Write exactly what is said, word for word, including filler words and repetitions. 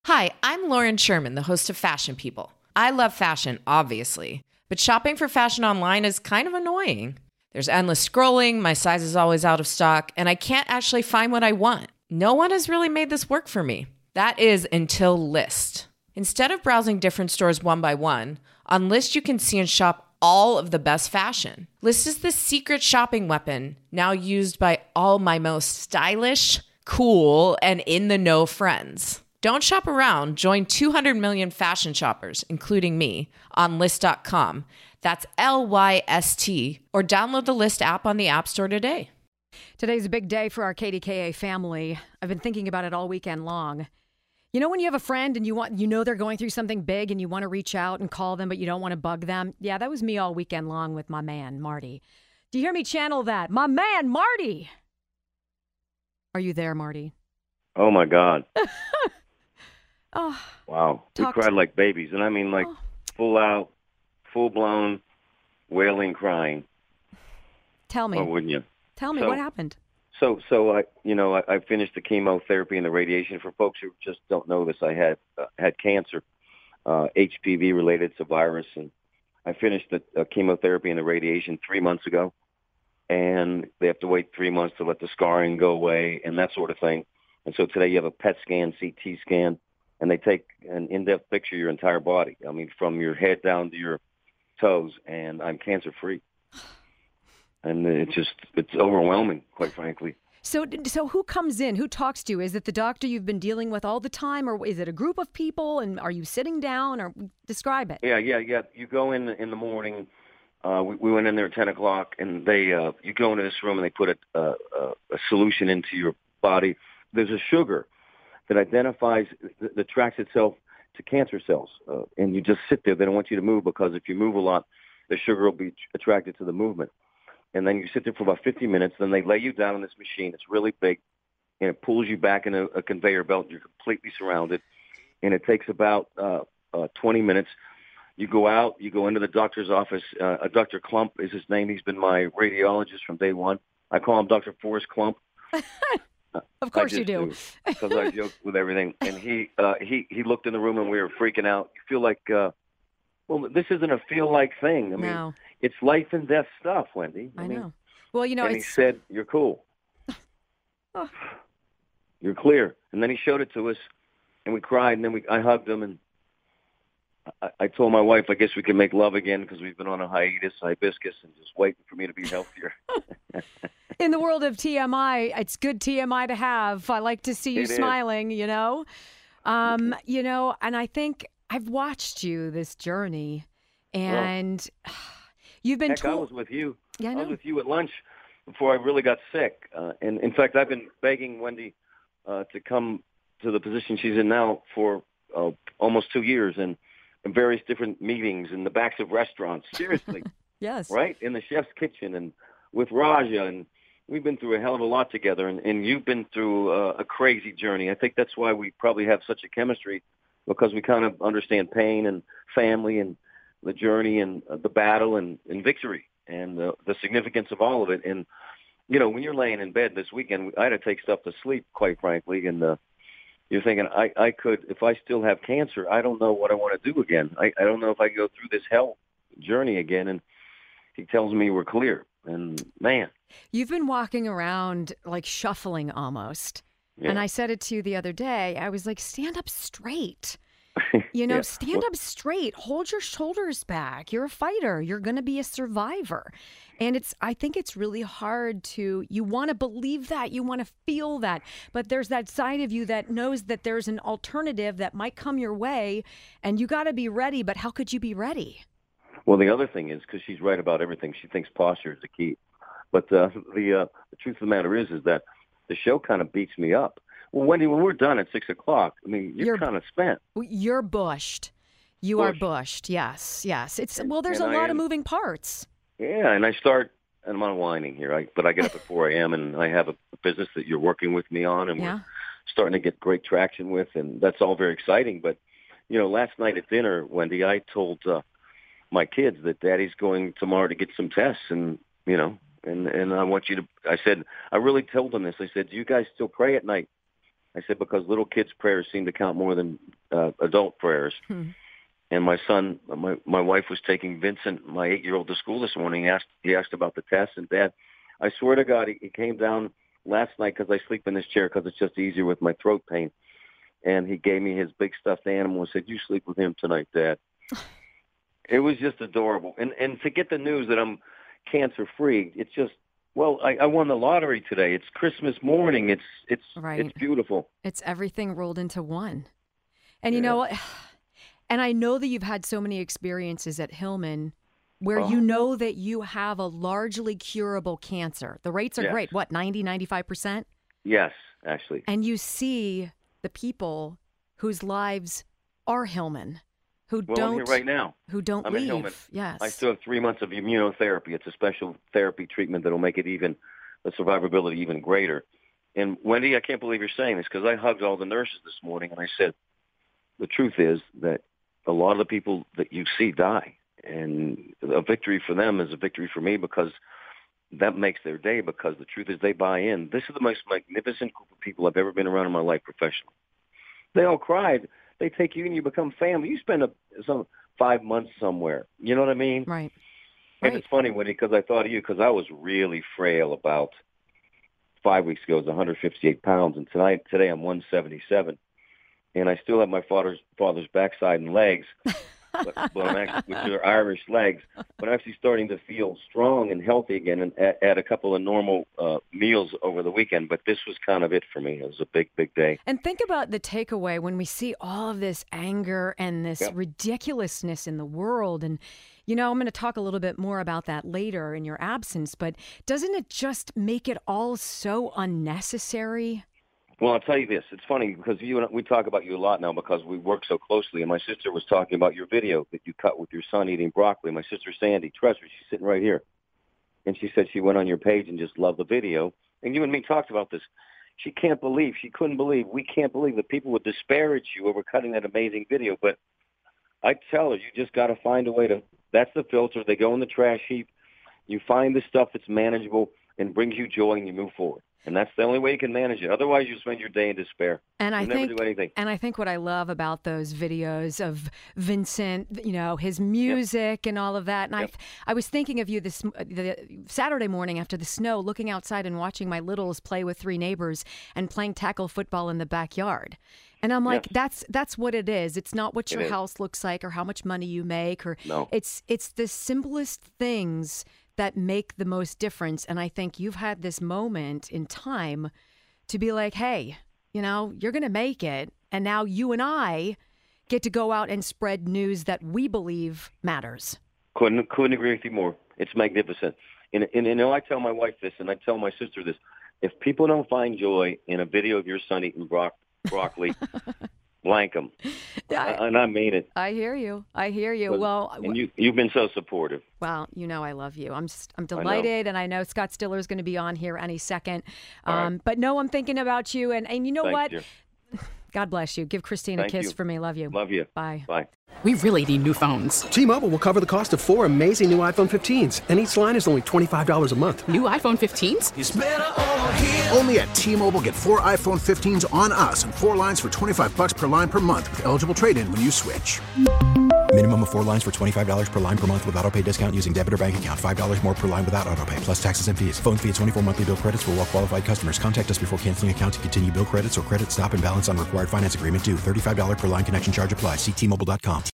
Hi, I'm Lauren Sherman, the host of Fashion People. I love fashion, obviously, but shopping for fashion online is kind of annoying. There's endless scrolling, my size is always out of stock, and I can't actually find what I want. No one has really made this work for me. That is until Lyst. Instead of browsing different stores one by one, on Lyst you can see and shop all of the best fashion. Lyst is the secret shopping weapon now used by all my most stylish, cool, and in-the-know friends. Don't shop around. Join two hundred million fashion shoppers, including me, on Lyst dot com. That's L Y S T. Or download the Lyst app on the App Store today. Today's a big day for our K D K A family. I've been thinking about it all weekend long. You know when you have a friend and you want, you know they're going through something big and you want to reach out and call them, but you don't want to bug them? Yeah, that was me all weekend long with my man, Marty. Do you hear me channel that? My man, Marty! Are you there, Marty? Oh, my God. Oh, wow. We cried to... like babies. And I mean like oh. full out, full blown, wailing, crying. Tell me. Or wouldn't you? Tell me, so, what happened? So, so I, you know, I, I finished the chemotherapy and the radiation. For folks who just don't know this, I had uh, had cancer, uh, H P V related. It's a virus. And I finished the uh, chemotherapy and the radiation three months ago. And they have to wait three months to let the scarring go away and that sort of thing. And so today you have a P E T scan, C T scan, and they take an in-depth picture of your entire body. I mean, from your head down to your toes, and I'm cancer-free. And it's just, it's overwhelming, quite frankly. So so who comes in? Who talks to you? Is it the doctor you've been dealing with all the time, or is it a group of people, and are you sitting down, or describe it? Yeah, yeah, yeah. You go in in the morning. Uh, we, we went in there at ten o'clock, and they uh, you go into this room, and they put a, a, a solution into your body. There's a sugar that identifies, that tracks itself to cancer cells. Uh, and you just sit there. They don't want you to move because if you move a lot, the sugar will be attracted to the movement. And then you sit there for about fifty minutes. Then they lay you down on this machine. It's really big, and it pulls you back in a, a conveyor belt. You're completely surrounded. And it takes about uh, uh, twenty minutes. You go out. You go into the doctor's office. Uh, Doctor Klump is his name. He's been my radiologist from day one. I call him Doctor Forrest Klump. Of course you do. Because I joke with everything. And he uh, he he looked in the room and we were freaking out. You feel like, uh, well, this isn't a feel-like thing. I mean, no. It's life and death stuff, Wendy. I, I know. Mean, well, you know, and it's... he said, you're cool. oh. You're clear. And then he showed it to us, and we cried, and then we I hugged him, and I, I told my wife, I guess we can make love again because we've been on a hiatus, hibiscus, and just waiting for me to be healthier. In the world of T M I, it's good T M I to have. I like to see you it smiling, is. you know? Um, you know, and I think I've watched you this journey, and well, you've been heck, told... I was with you. Yeah, I, know. I was with you at lunch before I really got sick. Uh, and, in fact, I've been begging Wendy uh, to come to the position she's in now for uh, almost two years and in various different meetings in the backs of restaurants. Seriously. Yes. Right? In the chef's kitchen and with Raja, and we've been through a hell of a lot together, and, and you've been through uh, a crazy journey. I think that's why we probably have such a chemistry, because we kind of understand pain and family and the journey and uh, the battle and, and victory and uh, the significance of all of it. And, you know, when you're laying in bed this weekend, I had to take stuff to sleep, quite frankly, and uh, you're thinking, I, I could, if I still have cancer, I don't know what I want to do again. I, I don't know if I go through this hell journey again. And he tells me we're clear. And, man. You've been walking around like shuffling almost. Yeah. And I said it to you the other day. I was like, stand up straight. You know, yeah. stand well, up straight. Hold your shoulders back. You're a fighter. You're going to be a survivor. And it's, I think it's really hard to, you want to believe that, you want to feel that, but there's that side of you that knows that there's an alternative that might come your way, and you got to be ready, but how could you be ready? Well, the other thing is, because she's right about everything, she thinks posture is the key. But uh, the uh, the truth of the matter is, is that the show kind of beats me up. Well, Wendy, when we're done at six o'clock, I mean, you're, you're kind of spent. You're bushed. You bushed. are bushed. Yes, yes. It's and, well, there's a lot am, of moving parts. Yeah, and I start, and I'm unwinding here, I, but I get up at four a.m. and I have a business that you're working with me on, and yeah. we're starting to get great traction with, and that's all very exciting. But, you know, last night at dinner, Wendy, I told uh, my kids that Daddy's going tomorrow to get some tests, and, you know, and, and I want you to, I said, I really told them this. I said, do you guys still pray at night? I said, because little kids' prayers seem to count more than uh, adult prayers. Hmm. And my son, my my wife was taking Vincent, my eight-year-old, to school this morning. He asked, he asked about the test, and Dad, I swear to God, he, he came down last night because I sleep in this chair because it's just easier with my throat pain. And he gave me his big stuffed animal and said, you sleep with him tonight, Dad. It was just adorable. And and to get the news that I'm cancer-free, it's just, well, I, I won the lottery today. It's Christmas morning. It's it's right. It's beautiful. It's everything rolled into one. And you yeah. know what? And I know that you've had so many experiences at Hillman where oh. you know that you have a largely curable cancer. The rates are yes. great. What, ninety, ninety-five percent? Yes, actually. And you see the people whose lives are Hillman, who well, don't I'm here right now. Who don't I'm leave. In Hillman. Yes. I still have three months of immunotherapy. It's a special therapy treatment that will make it even, the survivability even greater. And Wendy, I can't believe you're saying this because I hugged all the nurses this morning and I said, the truth is that a lot of the people that you see die. And a victory for them is a victory for me because that makes their day, because the truth is they buy in. This is the most magnificent group of people I've ever been around in my life professionally. They all cried. They take you and you become family. You spend a, some five months somewhere. You know what I mean? Right. And right. it's funny, Wendy, because I thought of you because I was really frail about five weeks ago. I was one hundred fifty-eight pounds, and tonight, today I'm one seventy-seven. And I still have my father's father's backside and legs. But, but I'm actually, which are Irish legs, but I'm actually starting to feel strong and healthy again and add, add a couple of normal uh, meals over the weekend. But this was kind of it for me. It was a big, big day. And think about the takeaway when we see all of this anger and this yep. ridiculousness in the world. And, you know, I'm going to talk a little bit more about that later in your absence. But doesn't it just make it all so unnecessary? Well, I'll tell you this. It's funny because you and we talk about you a lot now because we work so closely. And my sister was talking about your video that you cut with your son eating broccoli. My sister, Sandy Treasure, she's sitting right here. And she said she went on your page and just loved the video. And you and me talked about this. She can't believe, she couldn't believe, we can't believe that people would disparage you over cutting that amazing video. But I tell her, you just got to find a way to, that's the filter. They go in the trash heap. You find the stuff that's manageable and brings you joy and you move forward. And that's the only way you can manage it. Otherwise, you spend your day in despair. And I you think, never do anything. And I think what I love about those videos of Vincent, you know, his music yep. and all of that. And yep. I, I was thinking of you this the Saturday morning after the snow, looking outside and watching my littles play with three neighbors and playing tackle football in the backyard. And I'm like, yes. that's that's what it is. It's not what your it house looks like or how much money you make, or no. it's it's the simplest things that make the most difference. And I think you've had this moment in time to be like, hey, you know, you're going to make it. And now you and I get to go out and spread news that we believe matters. Couldn't couldn't agree with you more. It's magnificent. And, and, and you know, I tell my wife this, and I tell my sister this. If people don't find joy in a video of your son eating bro- broccoli, blank them. I, and I mean it. I hear you. I hear you. But, well, and you, you've been so supportive. Well, you know I love you. I'm just, I'm delighted, I and I know Scott Stiller is going to be on here any second. Um, right. But no, I'm thinking about you, and, and you know Thank what? You. God bless you. Give Christine Thank a kiss you. for me. Love you. Love you. Bye. Bye. We really need new phones. T-Mobile will cover the cost of four amazing new iPhone fifteens, and each line is only twenty-five dollars a month. New iPhone fifteens? It's better over here. Only at T-Mobile, get four iPhone fifteens on us and four lines for twenty-five dollars per line per month with eligible trade-in when you switch. Minimum of four lines for twenty-five dollars per line per month with autopay discount using debit or bank account. five dollars more per line without autopay, plus taxes and fees. Phone fee at twenty-four monthly bill credits for well-qualified customers. Contact us before canceling account to continue bill credits or credit stop and balance on required finance agreement due. thirty-five dollars per line connection charge applies. See T Mobile dot com.